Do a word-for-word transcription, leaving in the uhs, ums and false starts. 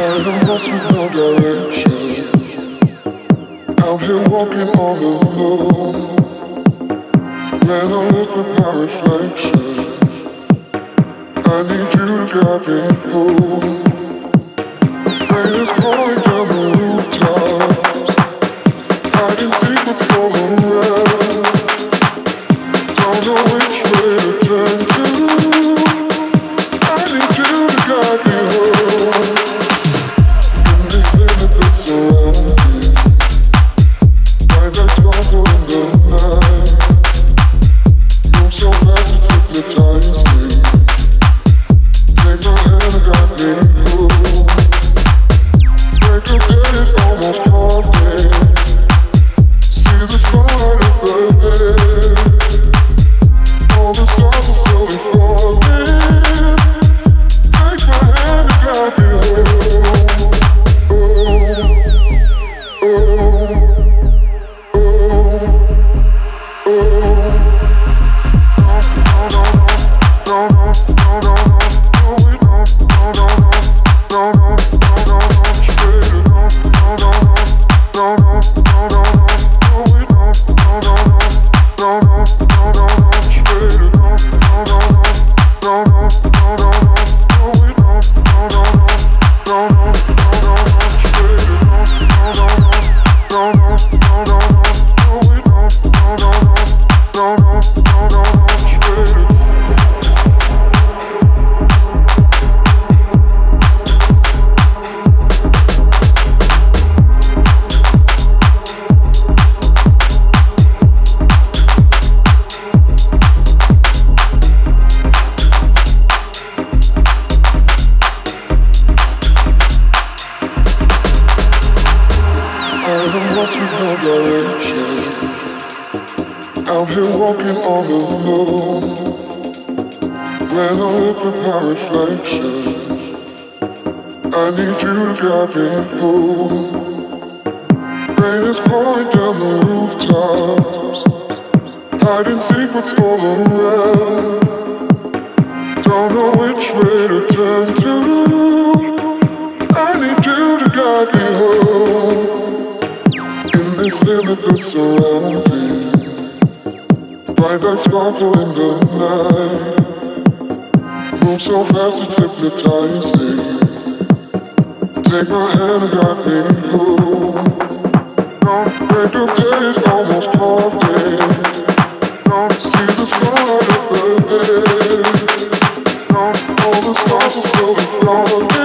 I'm lost with no direction. Out here walking all alone. When I look at my reflection, I need you to guide me home. Rain is pouring down the rooftops. I can see what's going around. Don't know which way to turn to. I need you to guide me home. In this limitless surrounding, bright lights sparkle in the night. Move so fast it's hypnotizing. Take my hand and guide me home. Break of day is almost morning. See the sunlight of the head. All the stars are slowly falling. Take my hand and guide me home. Oh, oh, oh, oh. Lost with no direction. Out here walking all alone. When I look at my reflection, I need you to guide me home. Rain is pouring down the rooftops. Hide and seek what's all around. Don't know which way to turn to. I need you to guide me home. This limitless surrounding, bright lights sparkle in the night. Move so fast it's hypnotizing. Take my hand and guide me home. Don't break of day is almost morning. Don't see the sunlight of the head. Don't all the stars are slowly falling.